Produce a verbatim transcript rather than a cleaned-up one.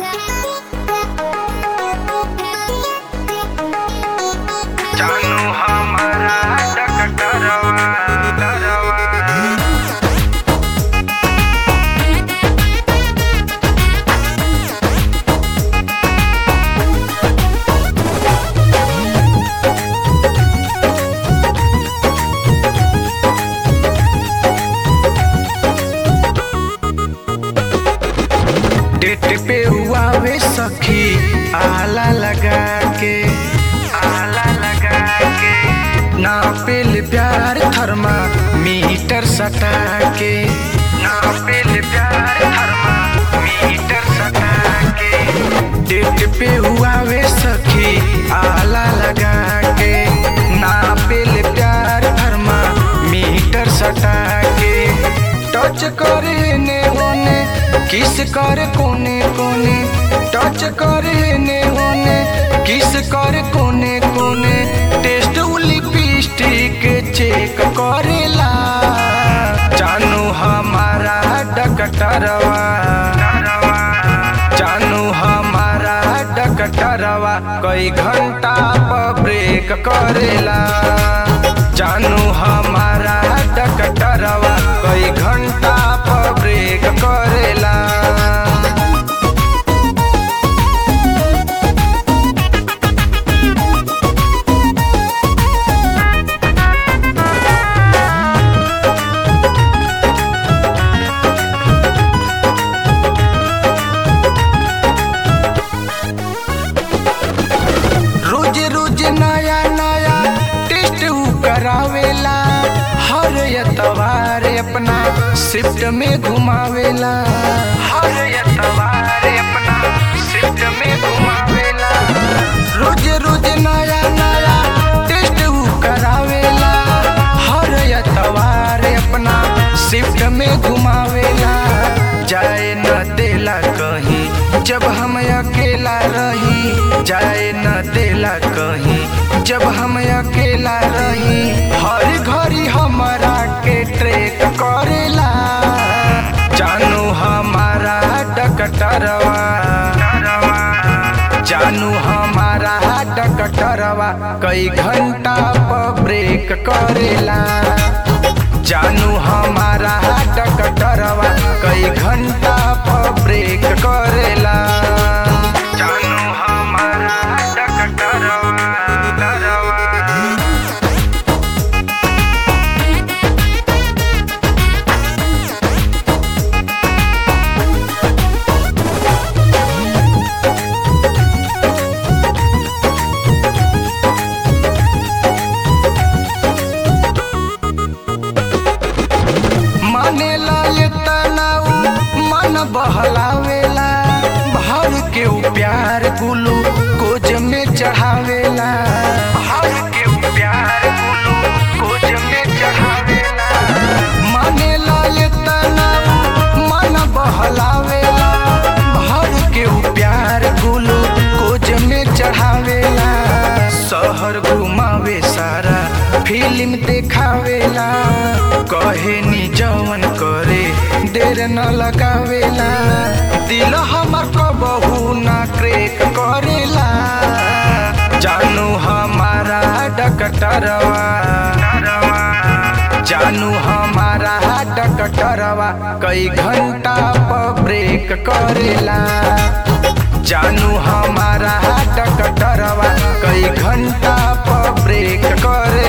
जानू हमारा डकटरवा डरवा डेट पे हुआ वे सखी आला लगा के आला लगा के ना पेल प्यार थर्मा मीटर सटा के ना पेल प्यार थर्मा मीटर सटा के डेट पे हुआ वे सखी आला लगा के ना पेल प्यार थर्मा मीटर सटा के टच करे ने होने किस कर कोने कोने टच करे ने होने किस कर कोने कोने टेस्ट लिपस्टिक चेक करेला जानू हमारा डकटरवा जानू हमारा डकटरवा कई घंटा पर ब्रेक करेला जानू हमारा डकटरवा कई घंटा पर ब्रेक करेला रोज रोज नया नया टेस्ट उ करावेला हर एतवार अपना शिफ्ट में घुमावेला हर एतवार अपना शिफ्ट में घुमावेला रोज रोज नया नया टेस्ट उ करावेला हर एतवार अपना शिफ्ट में घुमावेला जाए न देला कहीं जब हम अकेला रही जाए न देला कहीं जब हम अकेला रही हर घड़ी हमारा के ट्रेक करेला जानू हमारा डकटरवा जानू हमारा डकटरवा कई घंटा पर ब्रेक करेला जानू हमारा डकटरवा कई घंटा पर ब्रेक करेला जानू हमारा डकटरवा डरवा मानेला ये तनाऊ मन बहलावेला भर के उ प्यार गुलू कोज में चढ़ावेला भर के उ प्यार गुलू कोज में चढ़ावेला मानेला ये तनाऊ मन बहलावेला भर के उ प्यार गुलू कोज में चढ़ावेला शहर घुमावे सारा फिल्म देखावेला कहे नी जवन करे देर न लगावेला दिल हमर कबहू ना क्रेक करेला जानू हमारा डकटरवा जानू हमारा डकटरवा कई घंटा पर ब्रेक करेला जानू हमारा डकटरवा कई घंटा पर ब्रेक करे